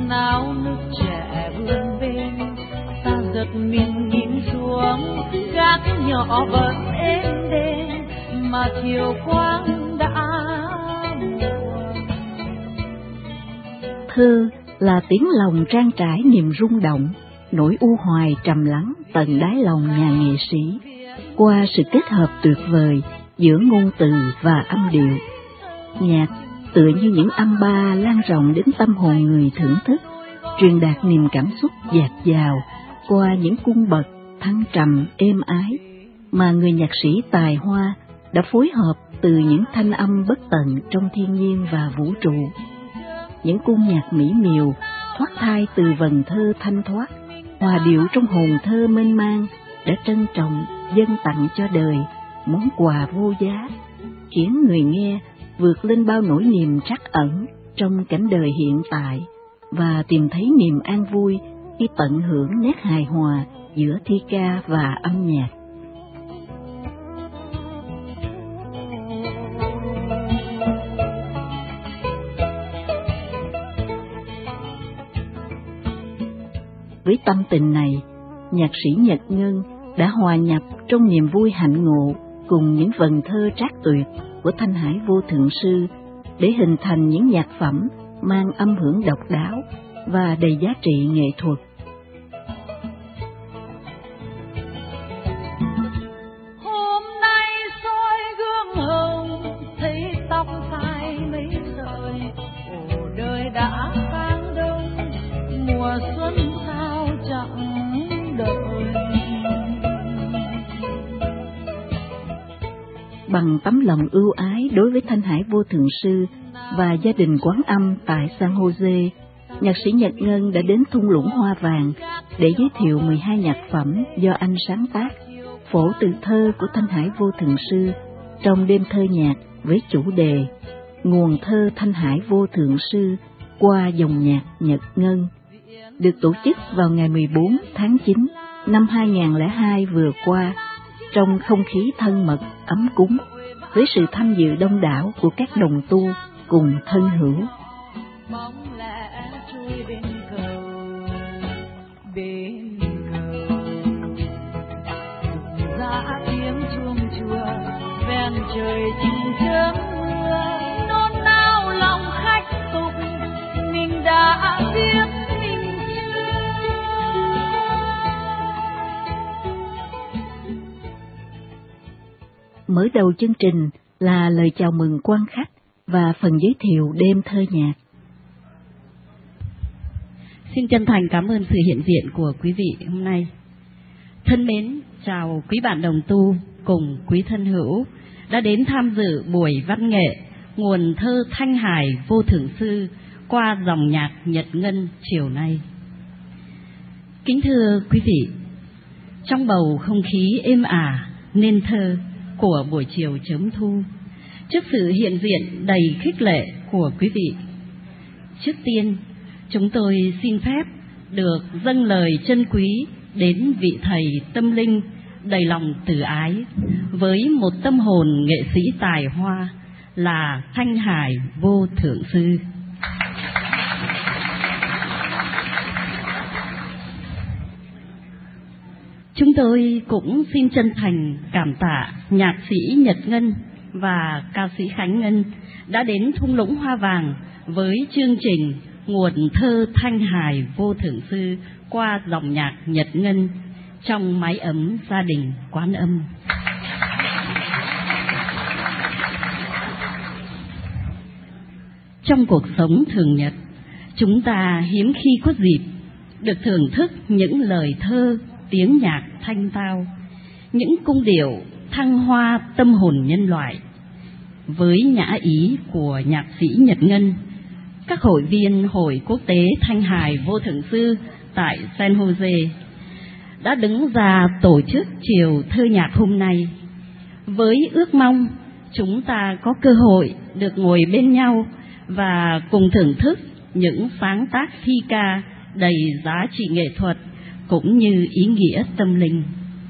náo nước trẻ vươn bên, ta giật mình nhìn xuống gác nhỏ vẫn êm đềm mà chiều quang đã muộn. Thơ là tiếng lòng trang trải niềm rung động, nỗi u hoài trầm lắng tận đáy lòng nhà nghệ sĩ, qua sự kết hợp tuyệt vời giữa ngôn từ và âm điệu. Nhạc tựa như những âm ba lan rộng đến tâm hồn người thưởng thức, truyền đạt niềm cảm xúc dạt dào qua những cung bậc thăng trầm êm ái mà người nhạc sĩ tài hoa đã phối hợp từ những thanh âm bất tận trong thiên nhiên và vũ trụ. Những cung nhạc mỹ miều thoát thai từ vần thơ thanh thoát, hòa điệu trong hồn thơ mênh mang đã trân trọng dâng tặng cho đời món quà vô giá, khiến người nghe vượt lên bao nỗi niềm trắc ẩn trong cảnh đời hiện tại và tìm thấy niềm an vui khi tận hưởng nét hài hòa giữa thi ca và âm nhạc. Với tâm tình này, nhạc sĩ Nhật Ngân đã hòa nhập trong niềm vui hạnh ngộ cùng những vần thơ trác tuyệt của Thanh Hải Vô Thượng Sư để hình thành những nhạc phẩm mang âm hưởng độc đáo và đầy giá trị nghệ thuật. Hôm nay soi gương hồng thấy tóc phai mấy sợi, ồ đời đã sang đông, mùa xuân sao chẳng đợi. Bằng tấm lòng ưu ái đối với Thanh Hải Vô Thượng Sư và gia đình Quán Âm tại San Jose, nhạc sĩ Nhật Ngân đã đến thung lũng Hoa Vàng để giới thiệu 12 nhạc phẩm do anh sáng tác, phổ từ thơ của Thanh Hải Vô Thượng Sư trong đêm thơ nhạc với chủ đề Nguồn thơ Thanh Hải Vô Thượng Sư qua dòng nhạc Nhật Ngân, được tổ chức vào ngày 14 tháng 9 năm 2002 vừa qua, trong không khí thân mật, ấm cúng, với sự tham dự đông đảo của các đồng tu cùng thân hữu. Bóng lẻ trôi bên cầu, bên cầu, rụng ra tiếng chuông chùa, ven trời chim chớm mưa, nôn nao lòng khách tục, mình đã biết mình chưa. Mở đầu chương trình là lời chào mừng quan khách và phần giới thiệu đêm thơ nhạc. Xin chân thành cảm ơn sự hiện diện của quý vị hôm nay. Thân mến, chào quý bạn đồng tu cùng quý thân hữu đã đến tham dự buổi văn nghệ Nguồn thơ Thanh Hải Vô Thượng Sư qua dòng nhạc Nhật Ngân chiều nay. Kính thưa quý vị, trong bầu không khí êm ả nên thơ của buổi chiều chớm thu, trước sự hiện diện đầy khích lệ của quý vị, trước tiên chúng tôi xin phép được dâng lời chân quý đến vị thầy tâm linh đầy lòng từ ái với một tâm hồn nghệ sĩ tài hoa là Thanh Hải Vô Thượng Sư. Chúng tôi cũng xin chân thành cảm tạ nhạc sĩ Nhật Ngân và ca sĩ Khánh Ngân đã đến thung lũng Hoa Vàng với chương trình Nguồn thơ Thanh Hải Vô Thượng Sư qua dòng nhạc Nhật Ngân trong mái ấm gia đình Quán Âm. Trong cuộc sống thường nhật, chúng ta hiếm khi có dịp được thưởng thức những lời thơ, tiếng nhạc thanh tao, những cung điệu thăng hoa tâm hồn nhân loại. Với nhã ý của nhạc sĩ Nhật Ngân, các hội viên Hội Quốc tế Thanh Hải Vô Thượng Sư tại San Jose đã đứng ra tổ chức chiều thơ nhạc hôm nay, với ước mong chúng ta có cơ hội được ngồi bên nhau và cùng thưởng thức những sáng tác thi ca đầy giá trị nghệ thuật cũng như ý nghĩa tâm linh.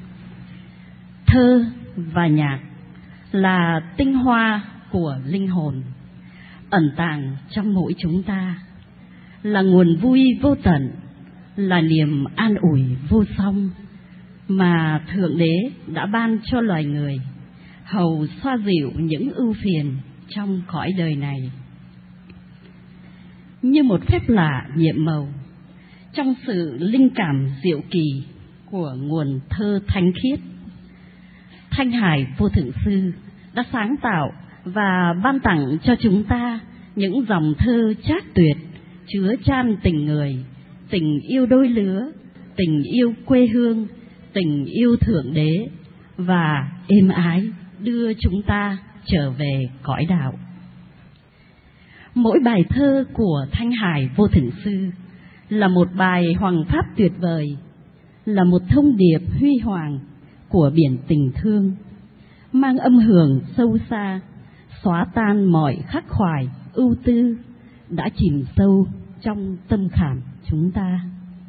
Thơ và nhạc là tinh hoa của linh hồn ẩn tàng trong mỗi chúng ta. là nguồn vui vô tận, là niềm an ủi vô song mà Thượng Đế đã ban cho loài người, hầu xoa dịu những ưu phiền trong cõi đời này. Như một phép lạ nhiệm màu, trong sự linh cảm diệu kỳ của nguồn thơ thánh khiết, Thanh Hải Vô Thượng Sư đã sáng tạo và ban tặng cho chúng ta những dòng thơ trác tuyệt, chứa chan tình người, tình yêu đôi lứa, tình yêu quê hương, tình yêu Thượng Đế, và êm ái đưa chúng ta trở về cõi đạo. Mỗi bài thơ của Thanh Hải Vô Thượng Sư là một bài hoằng pháp tuyệt vời, là một thông điệp huy hoàng của biển tình thương, mang âm hưởng sâu xa, xóa tan mọi khắc khoải, ưu tư đã chìm sâu trong tâm khảm chúng ta.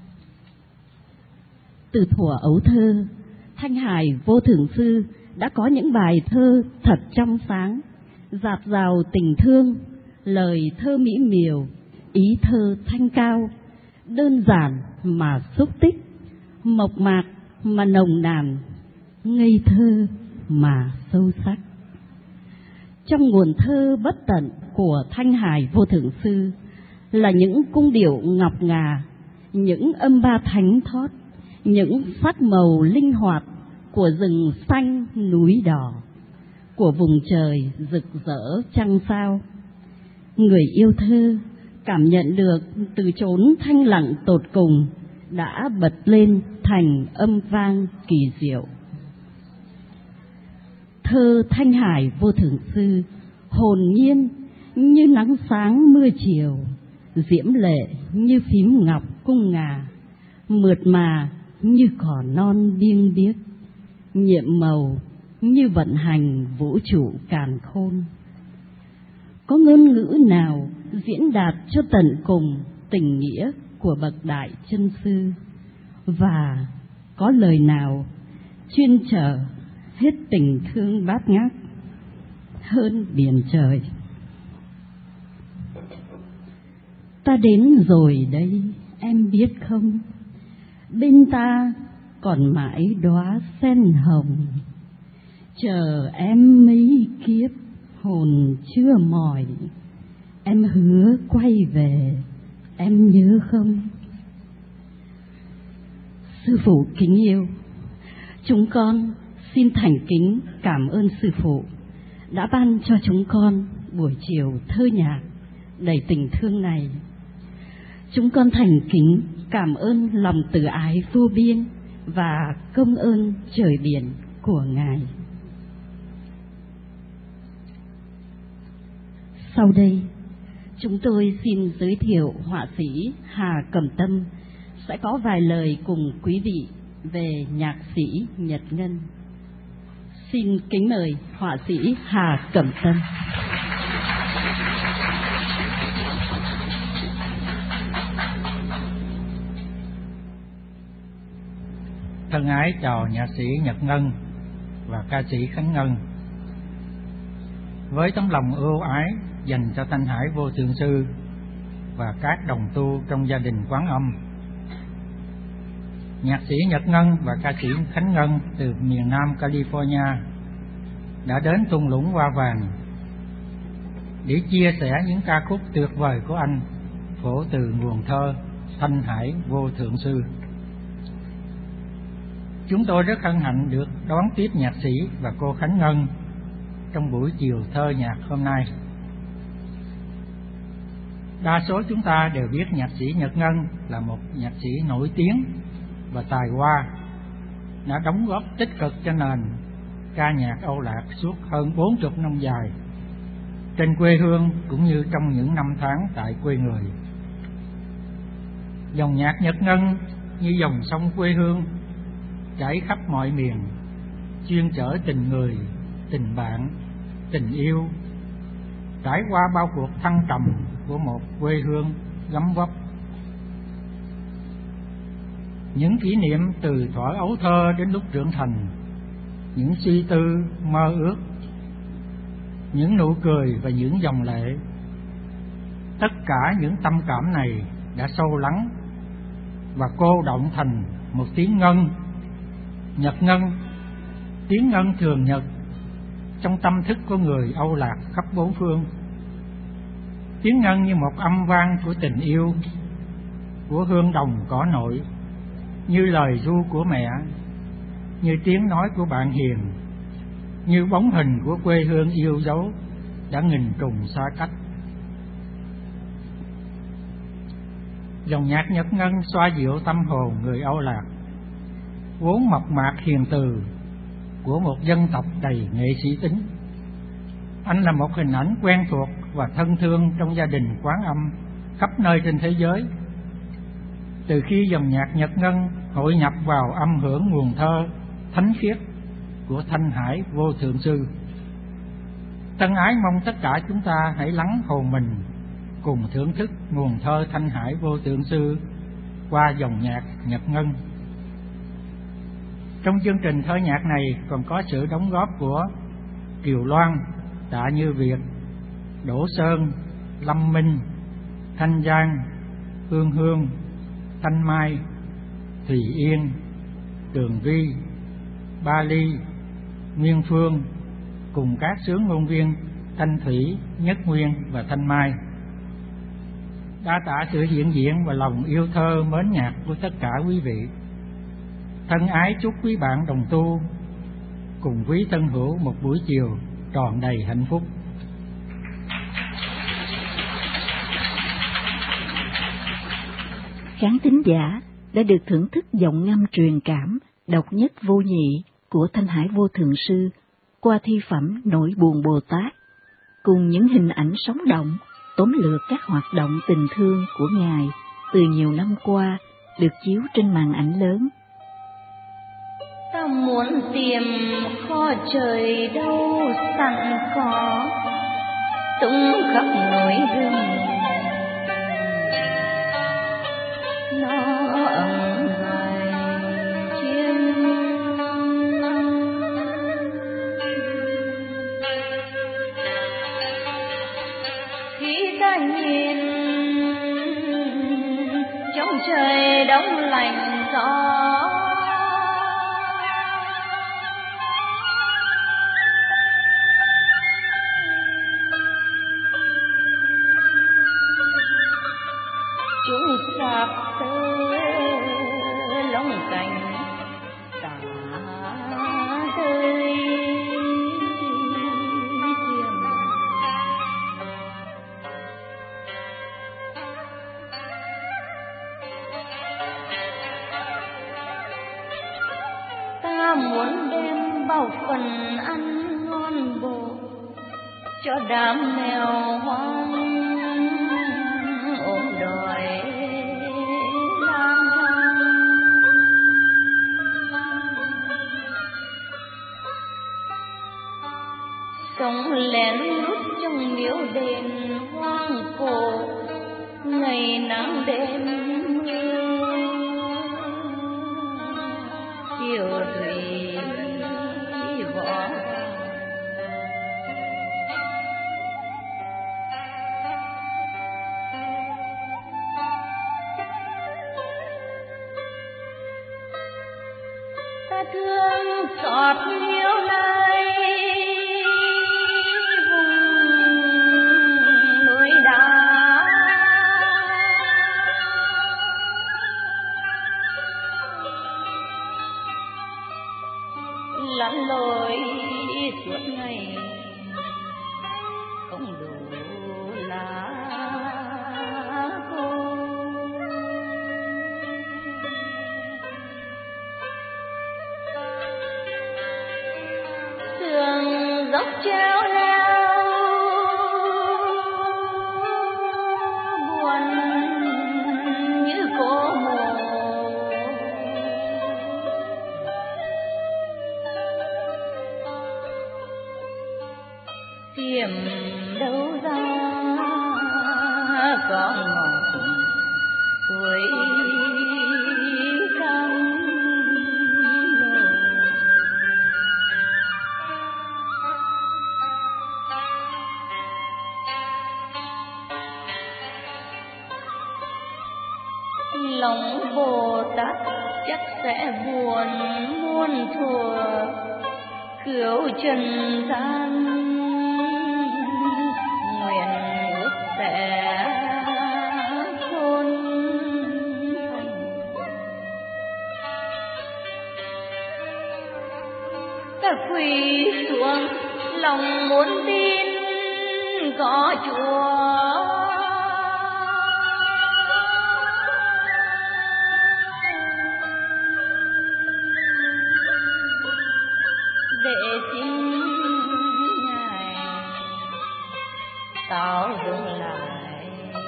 Từ thuở ấu thơ, Thanh Hải Vô Thượng Sư đã có những bài thơ thật trong sáng, dạt dào tình thương, lời thơ mỹ miều, ý thơ thanh cao, đơn giản mà xúc tích, mộc mạc mà nồng nàn, ngây thơ mà sâu sắc. Trong nguồn thơ bất tận của Thanh Hải Vô Thượng Sư là những cung điệu ngọc ngà, những âm ba thánh thót, những sắc màu linh hoạt của rừng xanh núi đỏ, của vùng trời rực rỡ trăng sao. Người yêu thơ cảm nhận được từ chốn thanh lặng tột cùng đã bật lên thành âm vang kỳ diệu. Thơ Thanh Hải Vô Thượng Sư hồn nhiên như nắng sáng mưa chiều, diễm lệ như phím ngọc cung ngà, mượt mà như cỏ non biêng biếc, nhiệm màu như vận hành vũ trụ càn khôn. Có ngôn ngữ nào diễn đạt cho tận cùng tình nghĩa của bậc đại chân sư, và có lời nào chuyên chở hết tình thương bát ngát hơn biển trời. Ta đến rồi đây, em biết không, bên ta còn mãi đóa sen hồng, chờ em mấy kiếp hồn chưa mỏi, em hứa quay về, em nhớ không? Sư phụ kính yêu, chúng con xin thành kính cảm ơn Sư phụ đã ban cho chúng con buổi chiều thơ nhạc đầy tình thương này. Chúng con thành kính cảm ơn lòng từ ái vô biên và công ơn trời biển của Ngài. Sau đây, chúng tôi xin giới thiệu họa sĩ Hà Cẩm Tâm sẽ có vài lời cùng quý vị về nhạc sĩ Nhật Ngân. Xin kính mời họa sĩ Hà Cẩm Tâm. Thân ái chào nhạc sĩ Nhật Ngân và ca sĩ Khánh Ngân. Với tấm lòng ưu ái dành cho Thanh Hải Vô Thượng Sư và các đồng tu trong gia đình Quán Âm, nhạc sĩ Nhật Ngân và ca sĩ Khánh Ngân từ miền Nam California đã đến thung lũng Hoa Vàng để chia sẻ những ca khúc tuyệt vời của anh, phổ từ nguồn thơ Thanh Hải Vô Thượng Sư. Chúng tôi rất hân hạnh được đón tiếp nhạc sĩ và cô Khánh Ngân trong buổi chiều thơ nhạc hôm nay. Đa số chúng ta đều biết nhạc sĩ Nhật Ngân là một nhạc sĩ nổi tiếng và tài hoa, đã đóng góp tích cực cho nền ca nhạc Âu Lạc suốt hơn 40 năm dài trên quê hương cũng như trong những năm tháng tại quê người. Dòng nhạc Nhật Ngân như dòng sông quê hương chảy khắp mọi miền, chuyên chở tình người, tình bạn, tình yêu, trải qua bao cuộc thăng trầm của một quê hương gấm vóc. Những kỷ niệm từ thuở ấu thơ đến lúc trưởng thành, những suy tư, mơ ước, những nụ cười và những dòng lệ, tất cả những tâm cảm này đã sâu lắng và cô động thành một tiếng ngân, nhật ngân. Tiếng ngân thường nhật trong tâm thức của người Âu Lạc khắp bốn phương. Tiếng ngân như một âm vang của tình yêu, của hương đồng cỏ nội, như lời ru của mẹ, như tiếng nói của bạn hiền, như bóng hình của quê hương yêu dấu đã nghìn trùng xa cách. Dòng nhạc nhật ngân xoa dịu tâm hồn người Âu Lạc, vốn mộc mạc hiền từ của một dân tộc đầy nghệ sĩ tính. Anh là một hình ảnh quen thuộc và thân thương trong gia đình Quán Âm khắp nơi trên thế giới. Từ khi dòng nhạc nhật ngân hội nhập vào âm hưởng nguồn thơ thánh khiết của Thanh Hải Vô Thượng Sư, Tân Ái mong tất cả chúng ta hãy lắng hồn mình cùng thưởng thức nguồn thơ Thanh Hải Vô Thượng Sư qua dòng nhạc nhật ngân. Trong chương trình thơ nhạc này còn có sự đóng góp của Kiều Loan, Tạ Như Việt, Đỗ Sơn, Lâm Minh, Thanh Giang, Hương Hương, Thanh Mai, Thùy Yên, Tường Vi, Ba Ly, Nguyên Phương cùng các xướng ngôn viên Thanh Thủy, Nhất Nguyên và Thanh Mai. Đa tạ sự hiện diện và lòng yêu thơ mến nhạc của tất cả quý vị. Thân ái chúc quý bạn đồng tu cùng quý thân hữu một buổi chiều tròn đầy hạnh phúc. Khán thính giả đã được thưởng thức giọng ngâm truyền cảm, độc nhất vô nhị của Thanh Hải Vô Thượng Sư qua thi phẩm Nỗi Buồn Bồ Tát, cùng những hình ảnh sống động, tóm lược các hoạt động tình thương của Ngài từ nhiều năm qua được chiếu trên màn ảnh lớn. Ta muốn tìm kho trời đâu sẵn có, tung khắp núi rừng nó ẩn hoài chiêm. Khi ta nhìn trong trời đông lạnh gió, chúng sạc tơ lông cành cả đời diêm. Ta muốn đem bao phần ăn ngon bổ cho đám mèo hoang ôm đòi lang thang. Sống lén lút trong miếu đền hoang cổ, ngày nắng đêm mưa, chiều thủy võ. Ta thương xót miếu này vùng núi đá, lặn lội suốt ngày không đủ lá khô. Sườn dốc treo leo buồn như cô mồ, lòng Bồ Tát chắc sẽ buồn muôn thuở, cứu trần gian nguyện ước sẽ khôn thành. Ta quỳ xuống lòng muốn tin có Chúa, để xin Ngài tạo dựng lại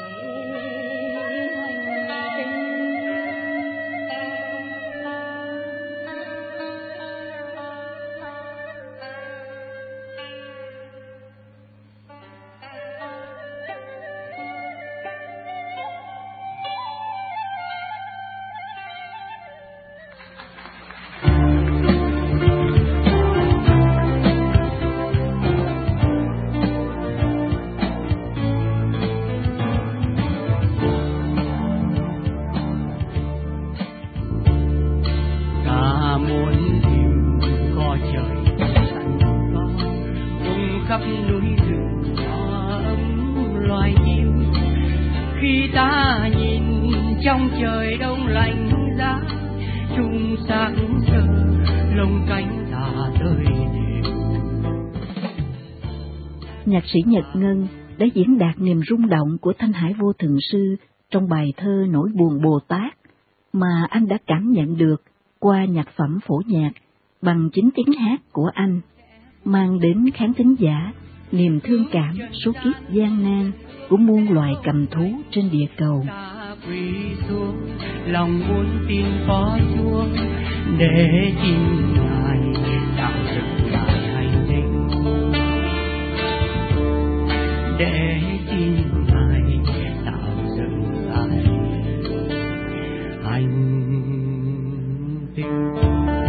hành tinh. Trong trời đông lạnh giá, chung sáng sơ lông cánh ta tơi đều. Nhạc sĩ Nhật Ngân đã diễn đạt niềm rung động của Thanh Hải Vô Thượng Sư trong bài thơ Nỗi Buồn Bồ Tát mà anh đã cảm nhận được qua nhạc phẩm phổ nhạc bằng chính tiếng hát của anh, mang đến khán thính giả niềm thương cảm số kiếp gian nan của muôn loài cầm thú trên địa cầu. Quỳ xuống lòng muốn tin có Chúa, để tin Ngài tạo dựng lại hành tinh, để tin Ngài tạo dựng lại hành tinh.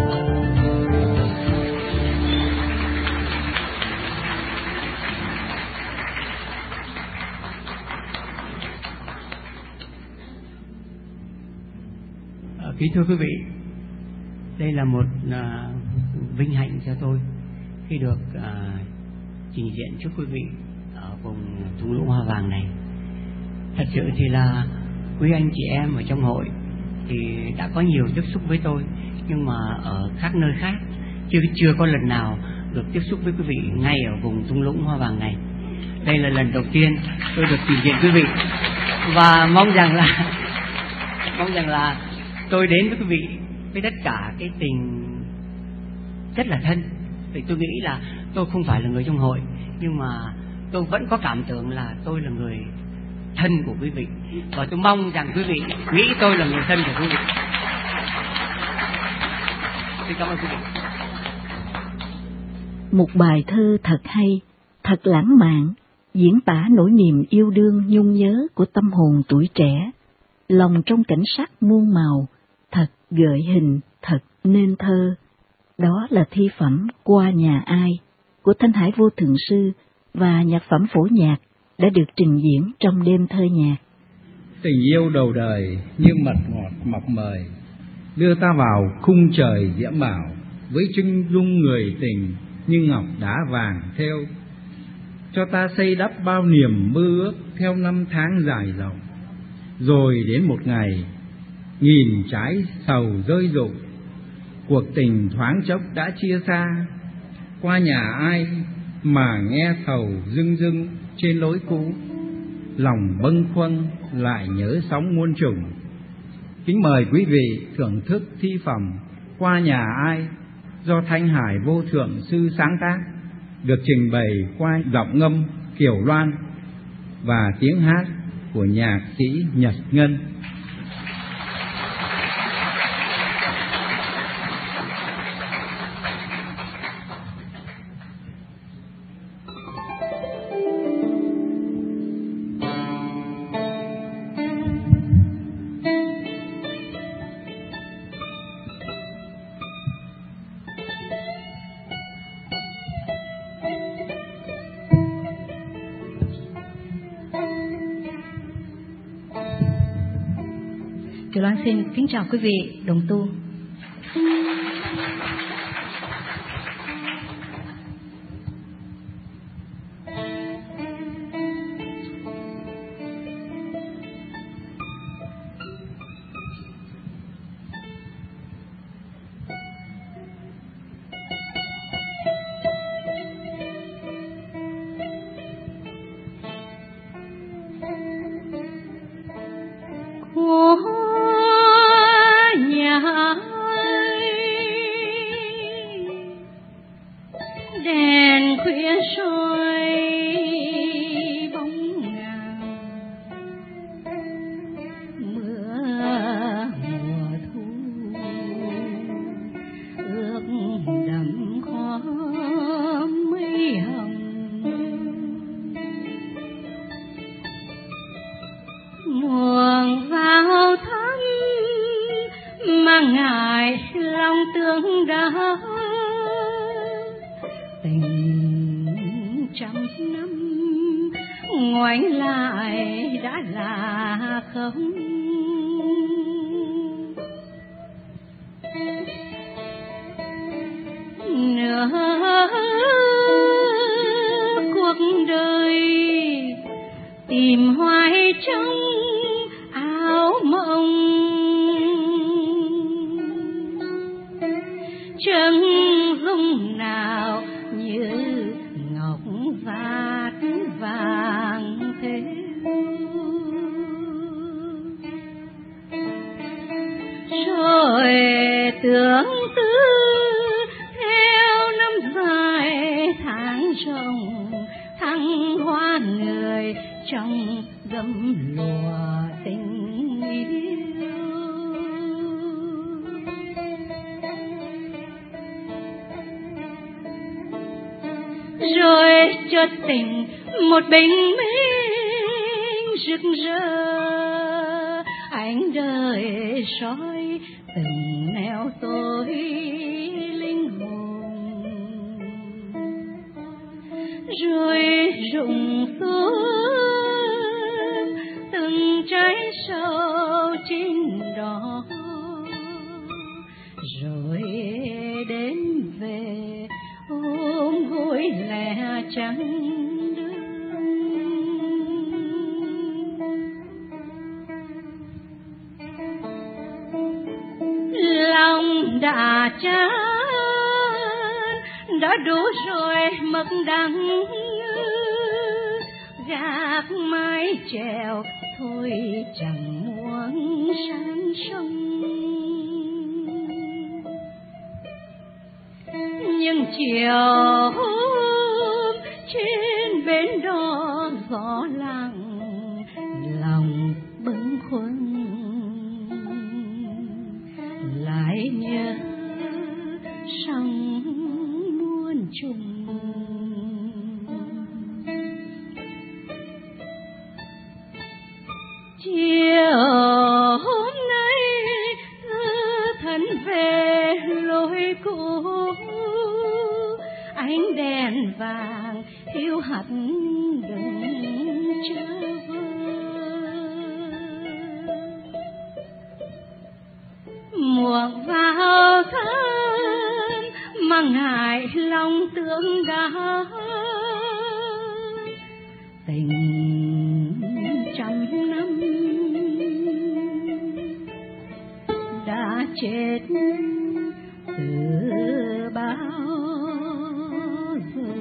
Kính thưa quý vị, đây là một vinh hạnh cho tôi khi được trình diện trước quý vị ở vùng thung lũng hoa vàng này. Thật sự thì là quý anh chị em ở trong hội thì đã có nhiều tiếp xúc với tôi, nhưng mà ở các nơi khác chưa có lần nào được tiếp xúc với quý vị ngay ở vùng thung lũng hoa vàng này. Đây là lần đầu tiên tôi được trình diện quý vị, và mong rằng là tôi đến với quý vị với tất cả cái tình rất là thân. Vì tôi nghĩ là tôi không phải là người trong hội, nhưng mà tôi vẫn có cảm tưởng là tôi là người thân của quý vị, và tôi mong rằng quý vị nghĩ tôi là người thân của quý vị. Xin cảm ơn quý vị. Một bài thơ thật hay, thật lãng mạn, diễn tả nỗi niềm yêu đương nhung nhớ của tâm hồn tuổi trẻ, lòng trong cảnh sắc muôn màu, thật gợi hình, thật nên thơ. Đó là thi phẩm Qua Nhà Ai của Thanh Hải Vô Thượng Sư và nhạc phẩm phổ nhạc đã được trình diễn trong đêm thơ nhạc. Tình yêu đầu đời như mật ngọt mọc mời, đưa ta vào khung trời diễm bảo, với chân dung người tình như ngọc đá vàng thêu, cho ta xây đắp bao niềm mơ ước theo năm tháng dài dòng. Rồi đến một ngày, nghìn trái sầu rơi rụng, cuộc tình thoáng chốc đã chia xa. Qua nhà ai mà nghe sầu rưng rưng trên lối cũ, lòng bâng khuâng lại nhớ sóng muôn trùng. Kính mời quý vị thưởng thức thi phẩm Qua Nhà Ai do Thanh Hải Vô Thượng Sư sáng tác, được trình bày qua giọng ngâm Kiều Loan và tiếng hát của nhạc sĩ Nhật Ngân. Loan xin kính chào quý vị đồng tu. Đèn khuya soi bóng ngàn, mưa mùa thu ướt đậm khó mây hồng. Muộn vào tháng mà ngài lòng tương đau, tình trăm năm ngoảnh lại đã là không. Nửa cuộc đời tìm hoài trong áo mộng, chân dung nào như ngọc vát vàng thế. Rồi tưởng tư theo năm dài tháng rộng, thăng hoa người trong gấm lụa tình yêu. Rồi chợt tình một bình minh rực rỡ, ánh đời soi từng nẻo tôi linh hồn. Rồi rụng xuống từng trái sầu chín đỏ, rồi đến về ôm gối lẻ trắng đơn. Lòng đã chán đã đủ rồi mực đắng, gác mái chèo thôi chẳng muốn sang sông. Nhưng chiều hôm trên bến đò gió lặng, lòng bâng khuâng lại nhớ sông muôn trùng. Chiều hôm nay thân về lối cũ, ánh đèn vàng hiu hắt đừng trở vơi. Muộn vào tháng mà ngại lòng tương đau, tình trăm năm đã chết từ bao giờ.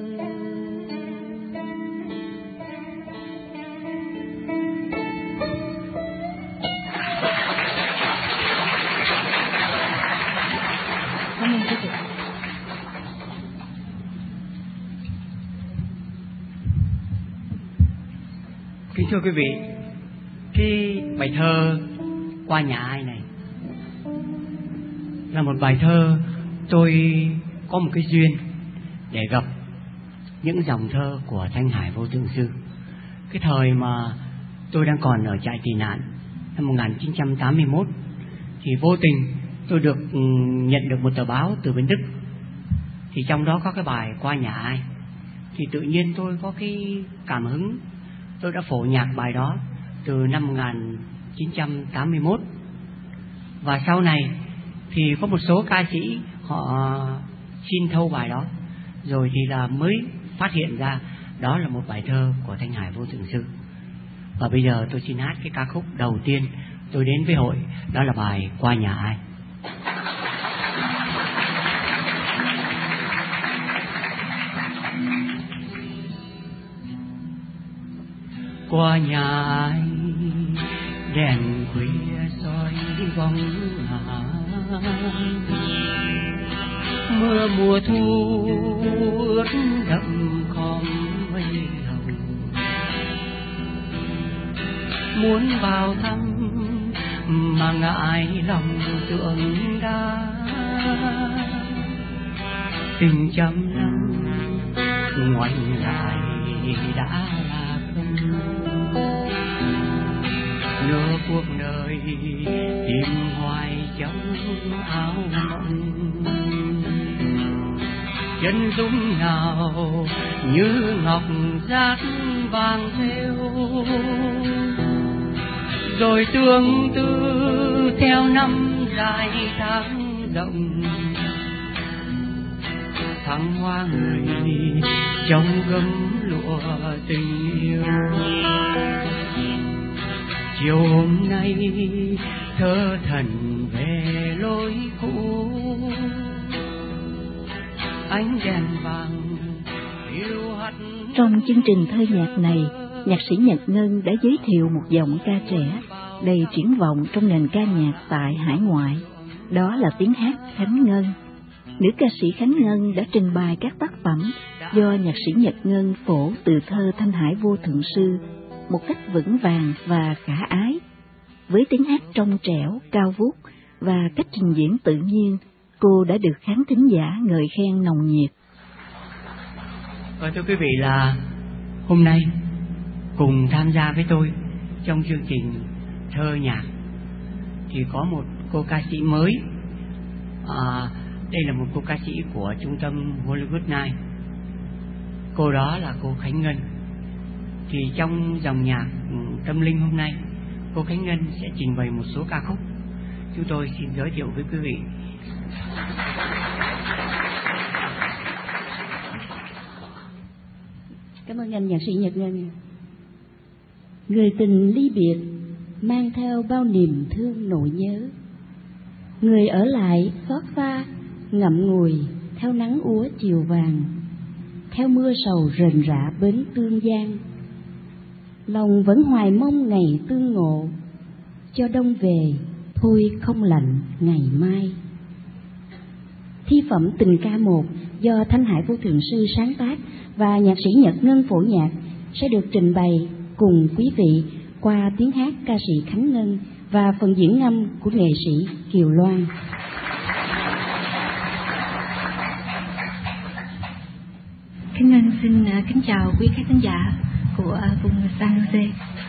Kính thưa quý vị, cái bài thơ Qua Nhà Ai này là một bài thơ tôi có một cái duyên để gặp những dòng thơ của Thanh Hải Vô Tượng Sư. Cái thời mà tôi đang còn ở trại tị nạn năm 1981 thì vô tình tôi được nhận được một tờ báo từ bên Đức, thì trong đó có cái bài Qua Nhà Ai. Thì tự nhiên tôi có cái cảm hứng, tôi đã phổ nhạc bài đó từ năm 1981 Và sau này thì có một số ca sĩ họ xin thâu bài đó, rồi thì là mới phát hiện ra đó là một bài thơ của Thanh Hải Vô Thượng Sư. Và bây giờ tôi xin hát cái ca khúc đầu tiên tôi đến với hội, đó là bài Qua Nhà Ai. Qua nhà ai đèn khuya soi bóng ngả, mưa mùa thu ướt đậm khóm mây hồng, muốn vào thăm mà ngại lòng tượng đá, tình trăm năm ngoảnh lại đã là không. Nửa cuộc đời tìm hoài trong áo mộng, chân dung nào như ngọc giác vàng thêu, rồi tương tư theo năm dài tháng rộng. Thăng hoa người trong gấm lụa tình yêu, chiều hôm nay thơ thần về lối cũ, ánh đèn vàng yêu hắt. Trong chương trình thơ nhạc này, nhạc sĩ Nhật Ngân đã giới thiệu một giọng ca trẻ đầy triển vọng trong nền ca nhạc tại hải ngoại, đó là tiếng hát Khánh Ngân. Nữ ca sĩ Khánh Ngân đã trình bày các tác phẩm do nhạc sĩ Nhật Ngân phổ từ thơ Thanh Hải Vô Thượng Sư một cách vững vàng và khả ái. Với tiếng hát trong trẻo, cao vút và cách trình diễn tự nhiên, cô đã được khán thính giả ngợi khen nồng nhiệt. Và thưa quý vị, là hôm nay cùng tham gia với tôi trong chương trình thơ nhạc thì có một cô ca sĩ mới. Đây là một cô ca sĩ của trung tâm Hollywood Night. Cô đó là cô Khánh Ngân. Thì trong dòng nhạc tâm linh hôm nay, cô Khánh Ngân sẽ trình bày một số ca khúc. Chúng tôi xin giới thiệu với quý vị. Cảm ơn anh nhạc sĩ Nhật Ngân. Người tình ly biệt mang theo bao niềm thương nỗi nhớ, người ở lại xót xa ngậm ngùi theo nắng úa chiều vàng, theo mưa sầu rền rã bến Tương Giang. Lòng vẫn hoài mong ngày tương ngộ, cho đông về thôi không lạnh ngày mai. Thi phẩm tình ca 1 do Thanh Hải Vô Thượng Sư sáng tác và nhạc sĩ Nhật Ngân phổ nhạc sẽ được trình bày cùng quý vị qua tiếng hát ca sĩ Khánh Ngân và phần diễn ngâm của nghệ sĩ Kiều Loan. Khánh Ngân xin kính chào quý khán thính giả của vùng San Jose.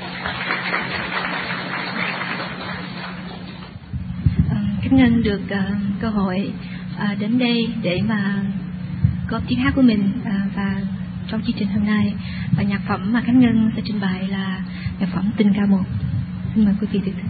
Khánh Ngân được cơ hội đến đây để mà có tiếng hát của mình và trong chương trình hôm nay, và nhạc phẩm mà Khánh Ngân sẽ trình bày là nhạc phẩm Tình Ca 1. Xin mời quý vị thưởng thức.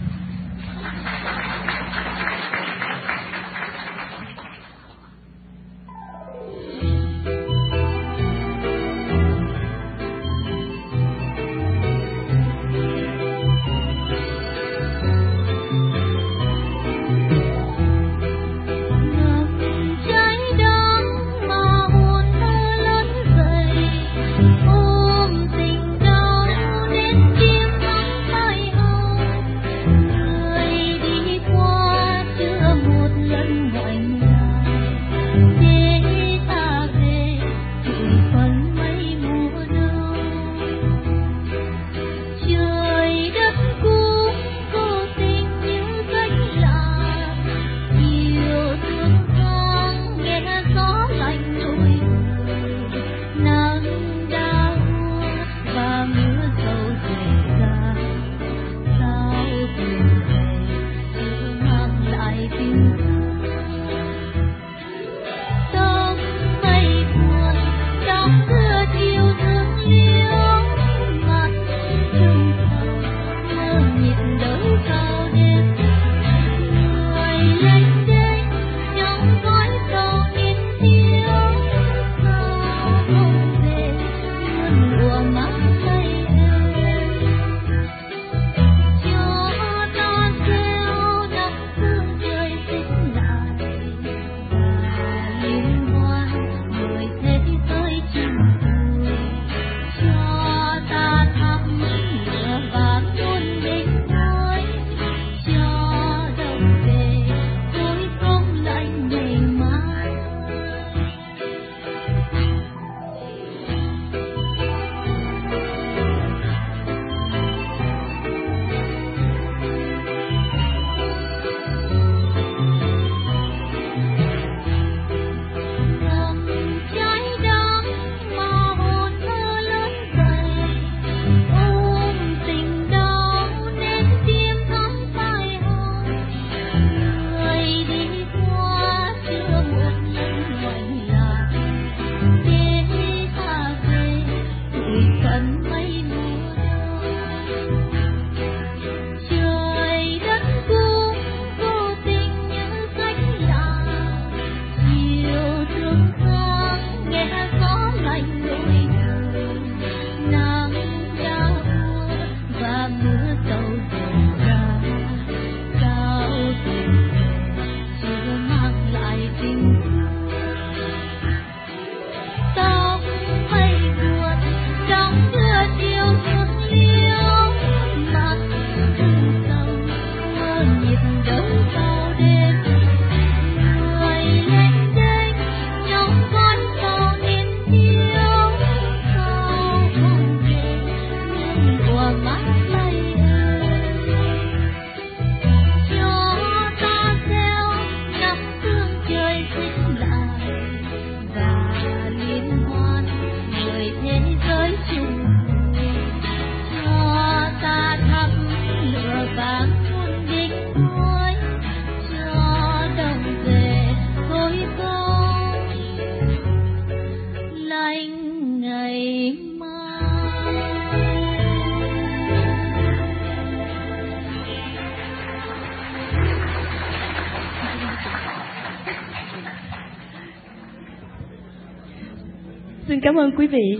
Xin cảm ơn quý vị.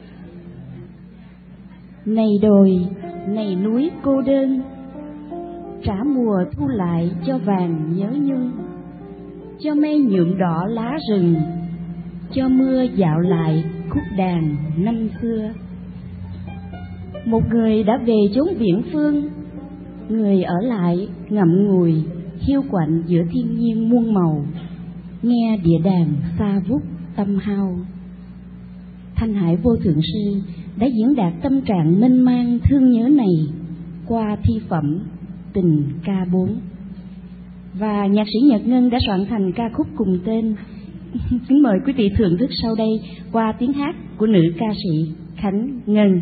Này đồi, này núi cô đơn, trả mùa thu lại cho vàng nhớ nhung, cho mây nhuộm đỏ lá rừng, cho mưa dạo lại khúc đàn năm xưa. Một người đã về chốn viễn phương, người ở lại ngậm ngùi hiu quạnh giữa thiên nhiên muôn màu, nghe địa đàng xa vút tâm hao. Thanh Hải Vô Thượng Sư đã diễn đạt tâm trạng mênh mang thương nhớ này qua thi phẩm Tình ca 4, và nhạc sĩ Nhật Ngân đã soạn thành ca khúc cùng tên. Kính mời quý vị thưởng thức sau đây qua tiếng hát của nữ ca sĩ Khánh Ngân.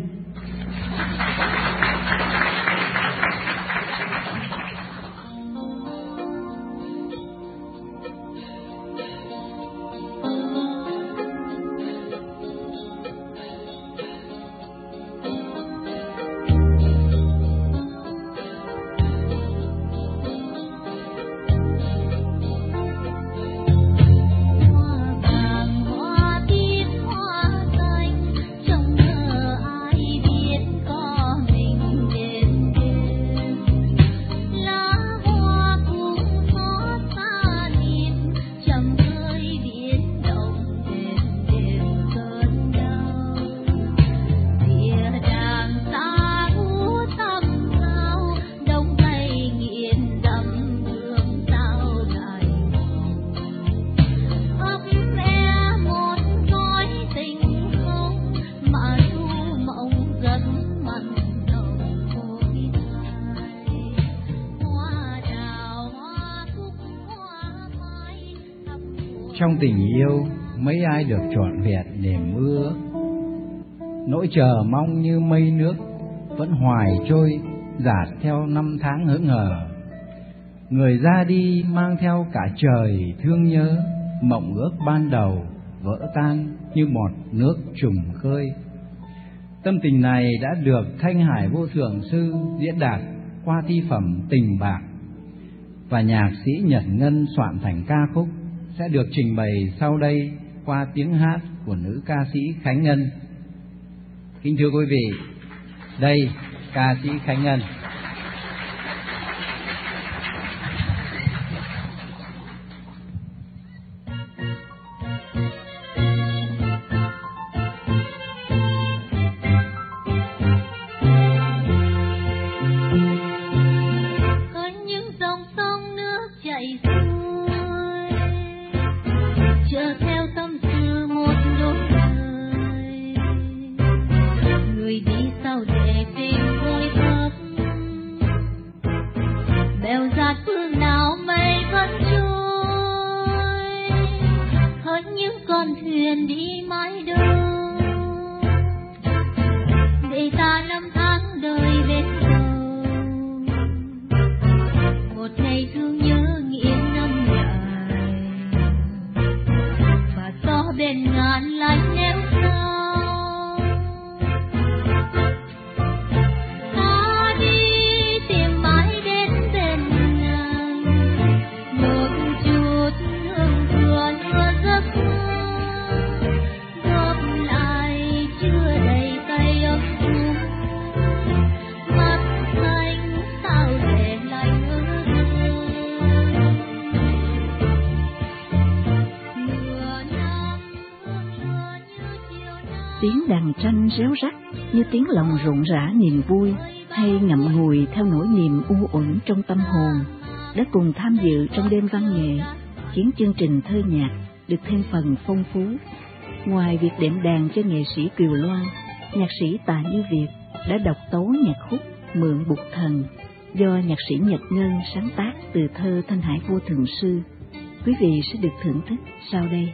Trong tình yêu, mấy ai được trọn vẹn niềm ước, nỗi chờ mong như mây nước vẫn hoài trôi dạt theo năm tháng hững hờ. Người ra đi mang theo cả trời thương nhớ, mộng ước ban đầu vỡ tan như bọt nước trùng khơi. Tâm tình này đã được Thanh Hải Vô Thượng Sư diễn đạt qua thi phẩm Tình Bạc. và nhạc sĩ Nhật Ngân soạn thành ca khúc sẽ được trình bày sau đây qua tiếng hát của nữ ca sĩ Khánh Ngân. Kính thưa quý vị, đây ca sĩ Khánh Ngân. Tiếng đàn tranh réo rắt như tiếng lòng rộn rã niềm vui, hay ngậm ngùi theo nỗi niềm u uẩn trong tâm hồn, đã cùng tham dự trong đêm văn nghệ, khiến chương trình thơ nhạc được thêm phần phong phú. Ngoài việc đệm đàn cho nghệ sĩ Kiều Loan, nhạc sĩ Tạ Như Việt đã độc tấu nhạc khúc Mượn Bụt Thần do nhạc sĩ Nhật Ngân sáng tác từ thơ Thanh Hải Vô Thượng Sư. Quý vị sẽ được thưởng thức sau đây.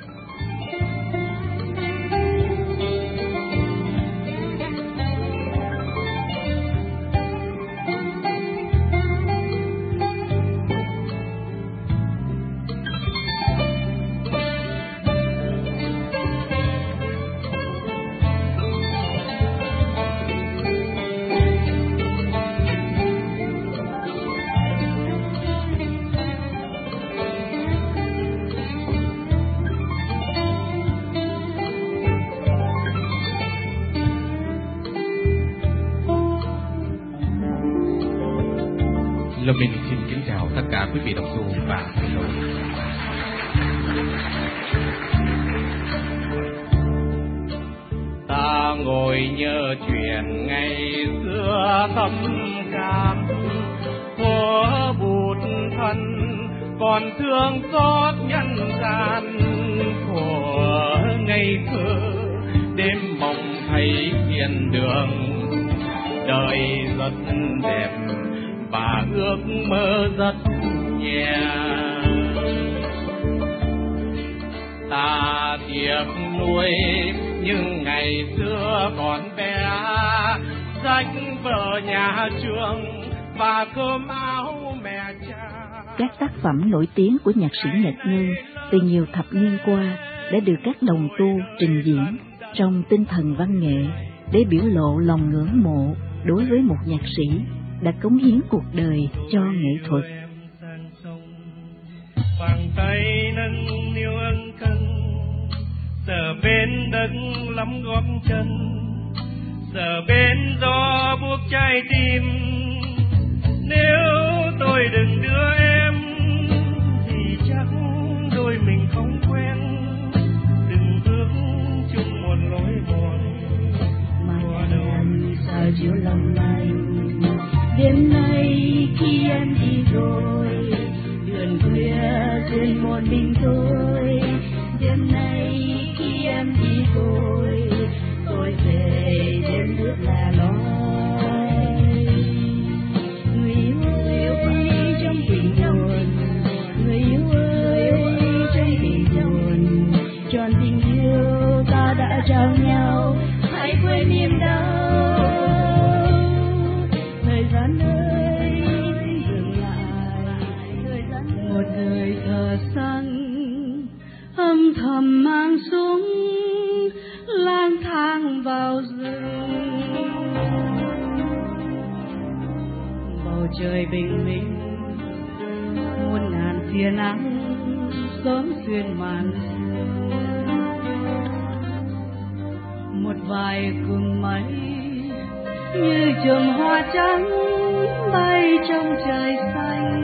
Lâm Minh xin kính chào tất cả quý vị đồng tu và thầy đồ. Ta ngồi nhớ chuyện ngày xưa thâm can của Bụt Thần, còn thương xót nhân gian của ngày thơ. Đêm mộng thấy thiên đường đời rất đẹp và ước mơ rất nhẹ. Ta tiếc nuối nhưng ngày xưa còn bé, sách vở nhà trường và cơm áo mẹ cha. Các tác phẩm nổi tiếng của nhạc sĩ Nhật Ngân từ nhiều thập niên qua đã được các đồng tu trình diễn trong tinh thần văn nghệ để biểu lộ lòng ngưỡng mộ đối với một nhạc sĩ đã cống hiến cuộc đời cho nghệ thuật. Bàn tay nâng niu ân cần, giờ bên đất lắm gót chân, giờ bên gió buốt trái tim. Nếu tôi đừng đưa em thì chắc đôi mình không quen, đừng bước chung một lối buồn. Mà đêm sao chiều lòng lành, đêm nay khi em đi rồi, đường khuya duyên một mình tôi. Đêm nay khi em đi rồi, tôi về đêm nước là lối. Người yêu ơi trong tình buồn, người yêu ơi trong tình buồn, tròn tình yêu ta đã trao nhau, hãy quên niềm đau. Thời gian ơi xin dừng lại, một đời thờ săn âm thầm mang xuống lang thang vào rừng. Bầu trời bình minh tia nắng sớm xuyên màn một vài cơn mây như chùm hoa trắng bay trong trời xanh,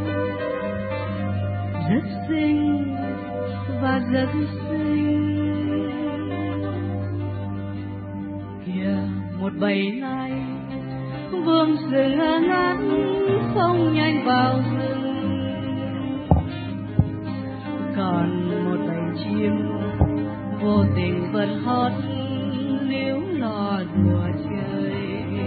rất xinh và rất xinh. Kìa một bầy lai vương rừng ngơ ngác phóng nhanh vào rừng, còn một bầy chim vô tình vẫn hót níu lo đùa chơi.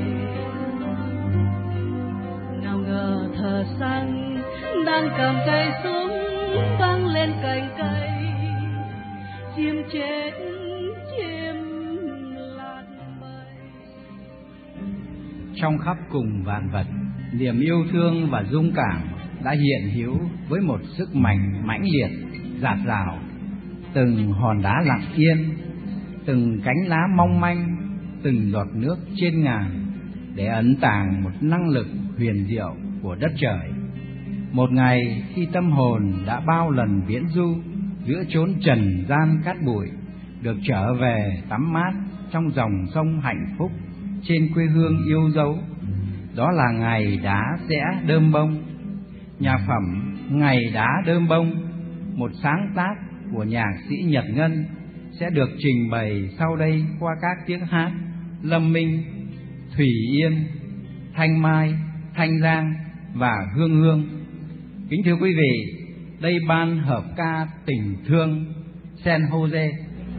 Nào ngờ thờ xanh đang cầm cây súng văng lên cành cây, chim chết chim lạc bay. Trong khắp cùng vạn vật, niềm yêu thương và dũng cảm đã hiện hữu với một sức mạnh mãnh liệt, dạt dào. Từng hòn đá lặng yên, từng cánh lá mong manh, từng giọt nước trên ngàn, để ẩn tàng một năng lực huyền diệu của đất trời. Một ngày khi tâm hồn đã bao lần viễn du giữa chốn trần gian cát bụi, được trở về tắm mát trong dòng sông hạnh phúc trên quê hương yêu dấu, đó là ngày đá sẽ đơm bông. Nhạc phẩm Ngày Đá Đơm Bông, một sáng tác của nhạc sĩ Nhật Ngân, sẽ được trình bày sau đây qua các tiếng hát Lâm Minh, Thủy Yên, Thanh Mai, Thanh Giang và Hương Hương. Kính thưa quý vị, đây ban hợp ca Tình Thương San Jose.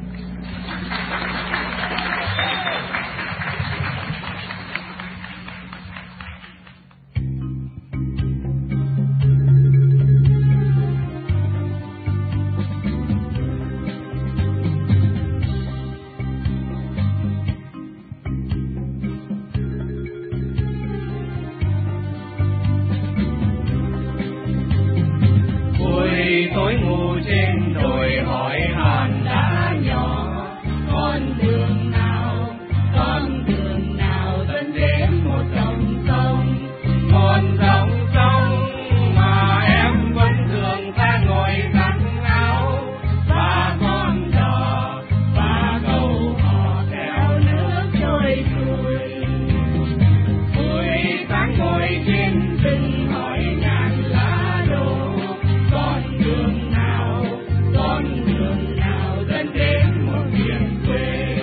Tối ngủ trên đồi hỏi hòn đá nhỏ, con đường nào dẫn đến một dòng sông, một dòng sông mà em vẫn thường ta ngồi giặt áo, và con đò và câu hò theo nước trôi trôi. Buổi sáng ngồi trên rừng hỏi ngàn lá đổ, con đường nào dẫn đến một miền quê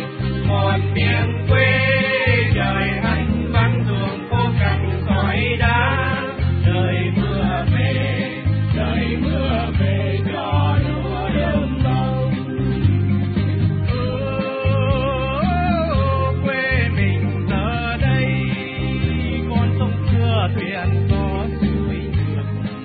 trời hanh vắng ruộng khô cằn sỏi đá. Đời mưa về cho lúa đơm bông. Quê mình giờ đây con sông xưa thuyền có suối nước.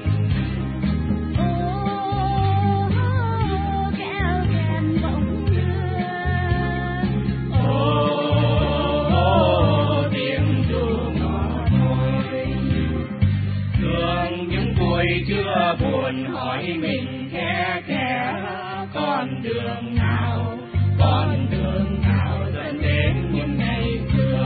Chưa buồn hỏi mình khe khẽ, con đường nào dẫn đến một ngày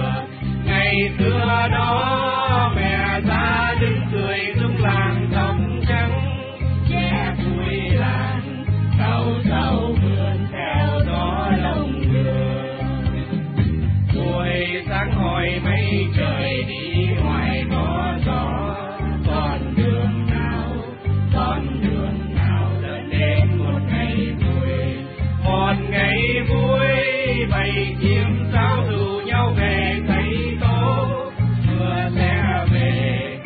xưa đó mẹ ra đứng cười trong làng đồng trắng, che bụi làng sau vườn theo gió lồng đường. Buổi sáng hỏi mây trời đi ngoài có gió, con đường nào dẫn đến một ngày vui bầy chim sáo rủ nhau về cây tố. Mưa sẽ về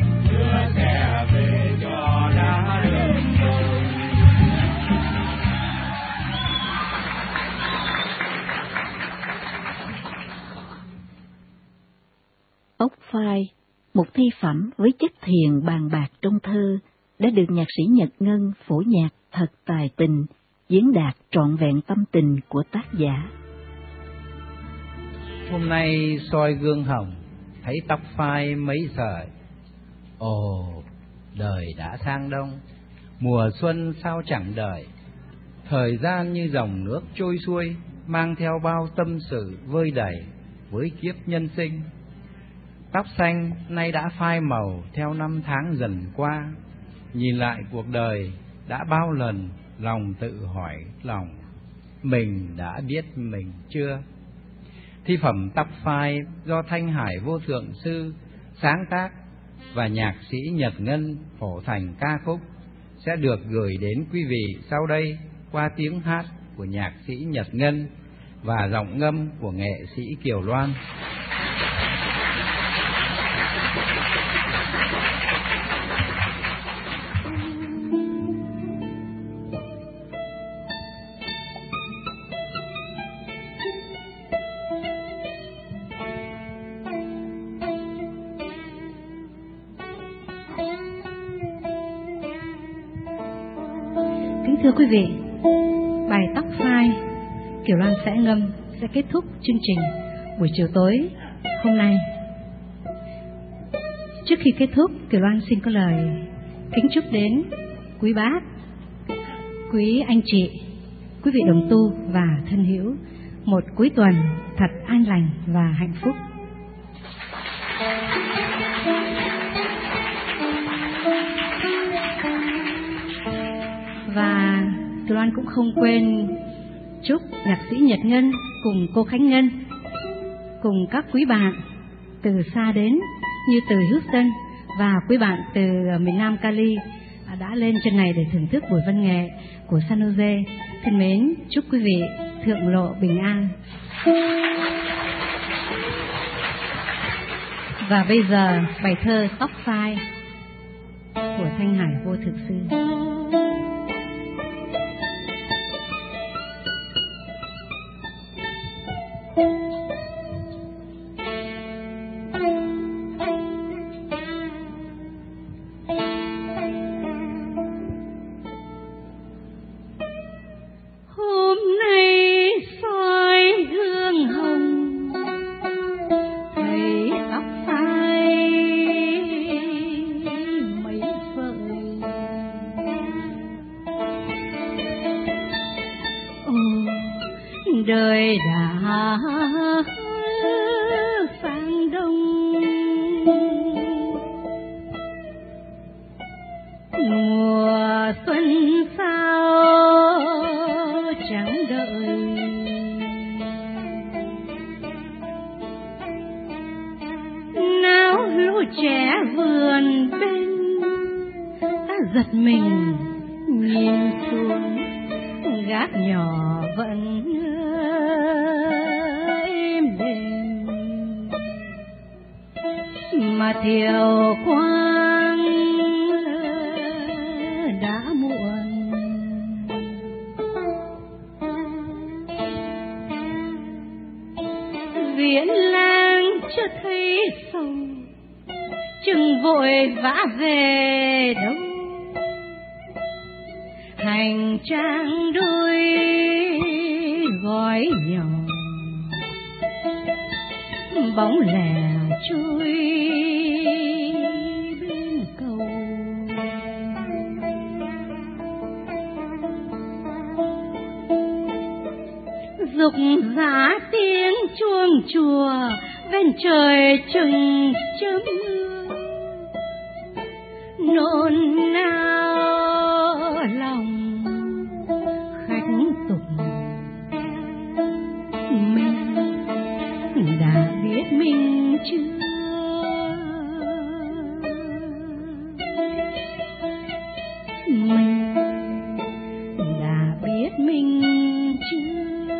cho đá đơm bông. Ốc Phai, một thi phẩm với chất thiền bàn bạc trong thơ, đã được nhạc sĩ Nhật Ngân phổ nhạc thật tài tình, diễn đạt trọn vẹn tâm tình của tác giả. Hôm nay soi gương hồng, thấy tóc phai mấy sợi. Ồ, đời đã sang đông, mùa xuân sao chẳng đợi. Thời gian như dòng nước trôi xuôi, mang theo bao tâm sự vơi đầy với kiếp nhân sinh. Tóc xanh nay đã phai màu theo năm tháng dần qua, Nhìn lại cuộc đời đã bao lần, lòng tự hỏi lòng, mình đã biết mình chưa? Thi phẩm Tóc Phai do Thanh Hải Vô Thượng Sư sáng tác và nhạc sĩ Nhật Ngân phổ thành ca khúc sẽ được gửi đến quý vị sau đây qua tiếng hát của nhạc sĩ Nhật Ngân và giọng ngâm của nghệ sĩ Kiều Loan. Thưa quý vị, bài Tóc Phai Kiều Loan sẽ ngâm sẽ kết thúc chương trình buổi chiều tối hôm nay. Trước khi kết thúc, Kiều Loan xin có lời kính chúc đến quý bác, quý anh chị, quý vị đồng tu và thân hữu một cuối tuần thật an lành và hạnh phúc. Và Kiều Loan cũng không quên chúc nhạc sĩ Nhật Ngân cùng cô Khánh Ngân cùng các quý bạn từ xa đến như từ Houston và quý bạn từ miền Nam Cali đã lên trên này để thưởng thức buổi văn nghệ của San Jose. Thân mến, chúc quý vị thượng lộ bình an. Và bây giờ bài thơ Tóc Phai của Thanh Hải Vô Thượng Sư. Đời đã sang đông, mùa xuân sao chẳng đợi, nào lũ trẻ vườn bên ta giật mình nhìn xuống, gác nhỏ vẫn êm đềm mà thiều quang đã muộn. Viễn lang chưa thấy sầu, chừng vội vã về đâu, hành trang đôi gói nhỏ, bóng lẻ trôi bên cầu. Dục giá tiếng chuông chùa ven trời chừng chớm mưa, nôn nao lòng khách tục. Mình đã biết mình chưa? Mình đã biết mình chưa?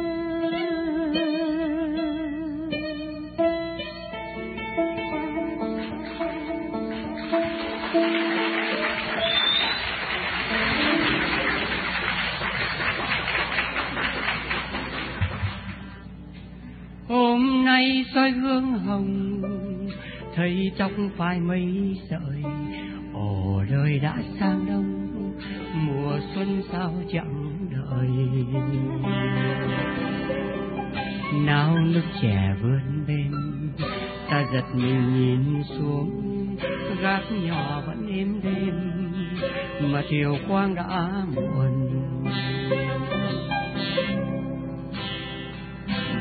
Hôm nay soi gương hồng, thấy tóc phai mấy sợi. Ồ đời đã sang đông, mùa xuân sao chẳng đợi. Nào nước trẻ vươn bên, ta giật mình nhìn xuống, gác nhỏ vẫn êm đêm mà chiều quang đã muộn.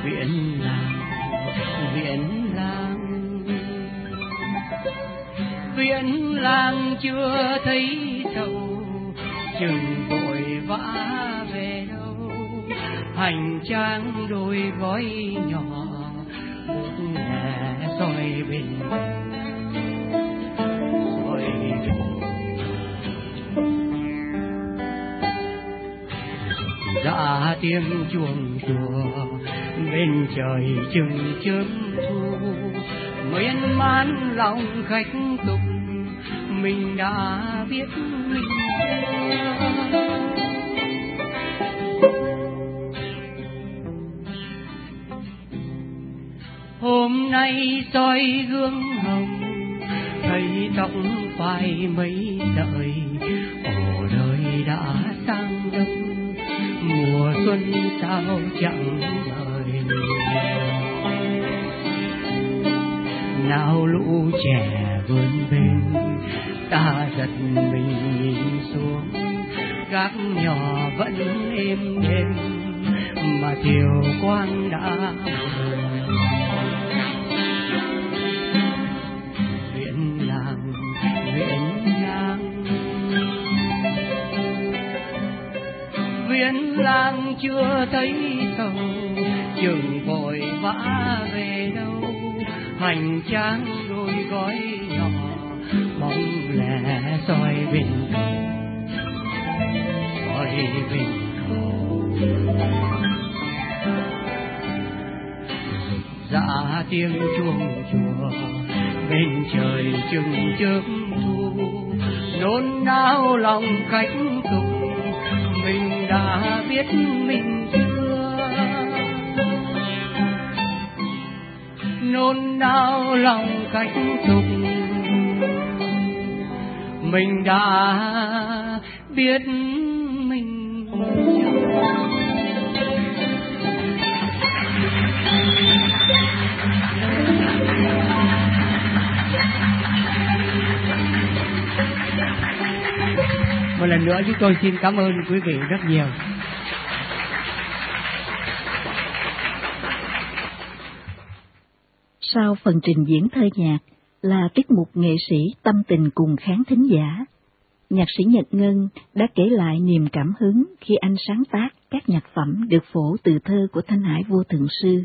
Viễn lang Viễn lang chưa thấy sầu, chừng vội vã về đâu. Hành trang đôi gói nhỏ, một lẻ soi bên soi dạ tiếng chuông chùa bên trời chừng chớm thu. Miên man lòng khách tục, mình đã biết mình hôm nay soi gương hồng, thấy tóc phai mấy sợi. Ồ đời đã sang đông, mùa xuân sao chẳng đời. Nào lũ trẻ vươn bên, ta giật mình nhìn xuống. Gác nhỏ vẫn êm đềm, mà chiều quang đã viễn lang, viễn lang. Viễn lang chưa thấy sầu, chừng vội vã về đâu. Hành trang đôi gói nhỏ, bóng lẻ soi bên cầu, soi bên cầu. Dạ tiếng chuông chùa bên trời chừng chớp thu. Nôn nao lòng khách tục, mình đã biết mình chưa. Nôn nao lòng khách tục, mình đã biết mình chưa. Một lần nữa chúng tôi xin cảm ơn quý vị rất nhiều. Sau phần trình diễn thơ nhạc là tiết mục nghệ sĩ tâm tình cùng khán thính giả. Nhạc sĩ Nhật Ngân đã kể lại niềm cảm hứng khi anh sáng tác các nhạc phẩm được phổ từ thơ của Thanh Hải Vô Thượng Sư.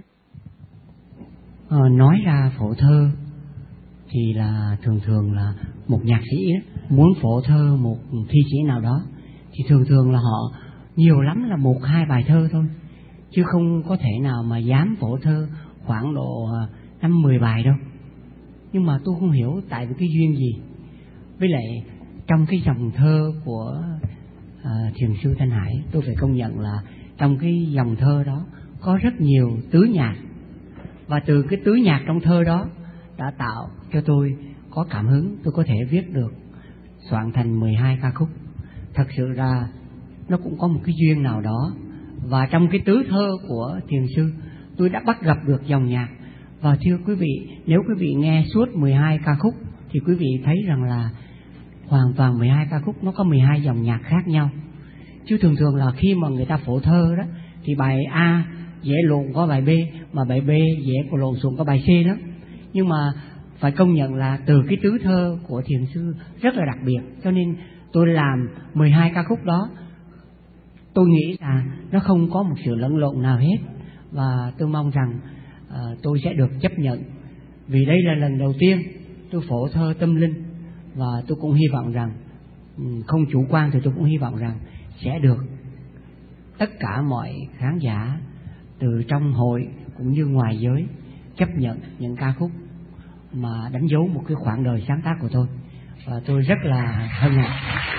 Nói ra phổ thơ thì là thường là một nhạc sĩ muốn phổ thơ một thi sĩ nào đó thì thường là họ nhiều lắm là 1-2 bài thơ thôi, chứ không có thể nào mà dám phổ thơ khoảng độ 5-10 bài đâu. Nhưng mà tôi không hiểu tại vì cái duyên gì. Với lại trong cái dòng thơ của thiền sư Thanh Hải, tôi phải công nhận là trong cái dòng thơ đó có rất nhiều tứ nhạc, và từ cái tứ nhạc trong thơ đó đã tạo cho tôi có cảm hứng, tôi có thể viết được, soạn thành 12 ca khúc. Thật sự ra nó cũng có một cái duyên nào đó, và trong cái tứ thơ của thiền sư tôi đã bắt gặp được dòng nhạc. Và thưa quý vị, nếu quý vị nghe suốt 12 ca khúc thì quý vị thấy rằng là hoàn toàn 12 ca khúc nó có 12 dòng nhạc khác nhau. Chứ thường là khi mà người ta phổ thơ đó thì bài A dễ lộn có bài B, mà bài B dễ lộn xuống có bài C lắm. Nhưng mà phải công nhận là từ cái tứ thơ của thiền sư rất là đặc biệt, cho nên tôi làm 12 ca khúc đó, tôi nghĩ là nó không có một sự lẫn lộn nào hết. Và tôi mong rằng tôi sẽ được chấp nhận, vì đây là lần đầu tiên tôi phổ thơ tâm linh. Và tôi cũng hy vọng rằng, không chủ quan thì tôi cũng hy vọng rằng sẽ được tất cả mọi khán giả từ trong hội cũng như ngoài giới chấp nhận những ca khúc mà đánh dấu một cái khoảng đời sáng tác của tôi. Và tôi rất là hân hạnh.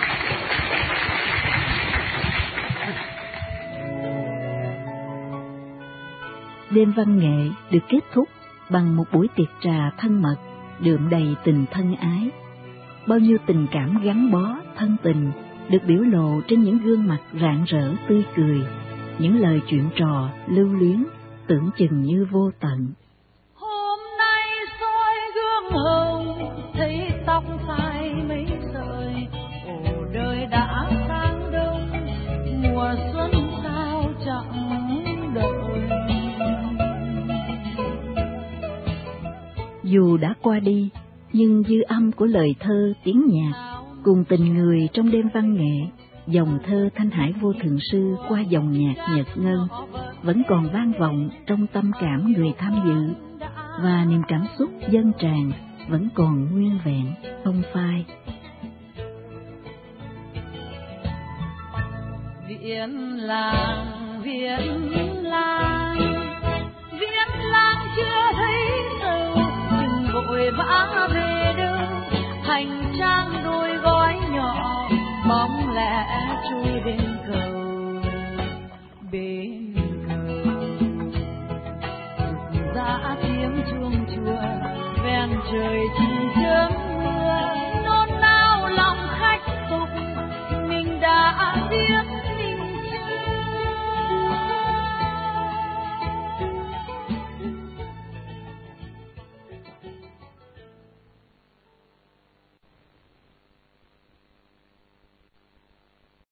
Đêm văn nghệ được kết thúc bằng một buổi tiệc trà thân mật, đượm đầy tình thân ái. Bao nhiêu tình cảm gắn bó, thân tình được biểu lộ trên những gương mặt rạng rỡ tươi cười, những lời chuyện trò lưu luyến tưởng chừng như vô tận. Hôm nay soi gương hồng, thấy tóc phai mấy sợi. Ồ đời đã sang đông, mùa xuân sao chẳng đợi. Dù đã qua đi, nhưng dư âm của lời thơ tiếng nhạc cùng tình người trong đêm văn nghệ, dòng thơ Thanh Hải Vô Thượng Sư qua dòng nhạc Nhật Ngân vẫn còn vang vọng trong tâm cảm người tham dự, và niềm cảm xúc dâng tràn vẫn còn nguyên vẹn không phai. Viễn làng, viễn làng, viễn làng chưa thấy đâu, đừng vội vã về đâu. Hành trang đôi gói nhỏ, bóng lẻ trôi bên cầu, bên cầu. Rực rã tiếng chuông chùa, ven trời chỉ chớm mưa.